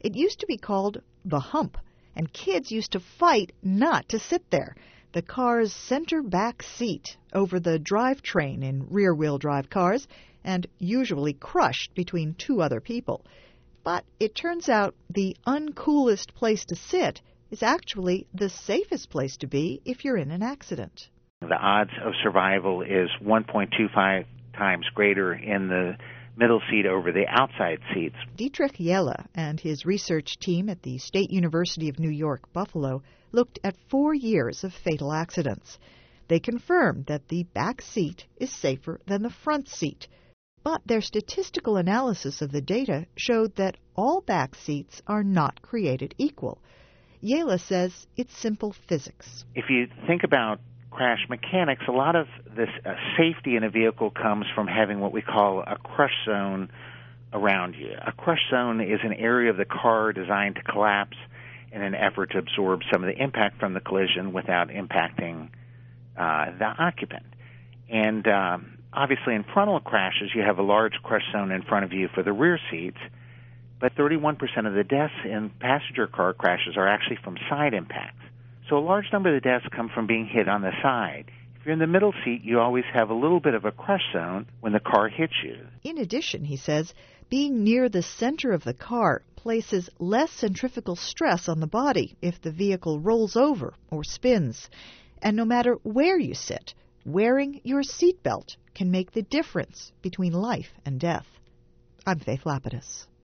It used to be called the hump, and kids used to fight not to sit there. The car's center back seat over the drivetrain in rear-wheel drive cars, and usually crushed between two other people. But it turns out the uncoolest place to sit is actually the safest place to be if you're in an accident. The odds of survival is 1.25 times greater in the middle seat over the outside seats. Dietrich Jelle and his research team at the State University of New York, Buffalo, looked at 4 years of fatal accidents. They confirmed that the back seat is safer than the front seat. But their statistical analysis of the data showed that all back seats are not created equal. Jelle says it's simple physics. If you think about crash mechanics, a lot of this safety in a vehicle comes from having what we call a crush zone around you. A crush zone is an area of the car designed to collapse in an effort to absorb some of the impact from the collision without impacting the occupant. And obviously in frontal crashes, you have a large crush zone in front of you for the rear seats, but 31% of the deaths in passenger car crashes are actually from side impacts. So a large number of the deaths come from being hit on the side. If you're in the middle seat, you always have a little bit of a crush zone when the car hits you. In addition, he says, being near the center of the car places less centrifugal stress on the body if the vehicle rolls over or spins. And no matter where you sit, wearing your seatbelt can make the difference between life and death. I'm Faith Lapidus.